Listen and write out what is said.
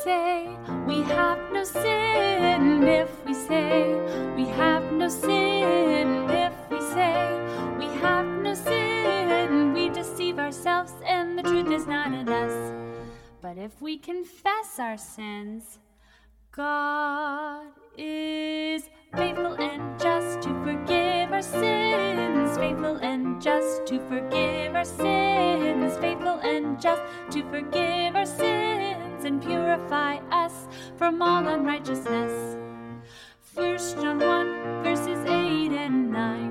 say we have no sin, if we say we have no sin, if we say we have no sin, we deceive ourselves and the truth is not in us. But if we confess our sins, God is faithful and just to forgive our sins, faithful and just to forgive our sins, faithful and just to forgive our sins and purify us from all unrighteousness. 1 John 1 verses 8 and 9.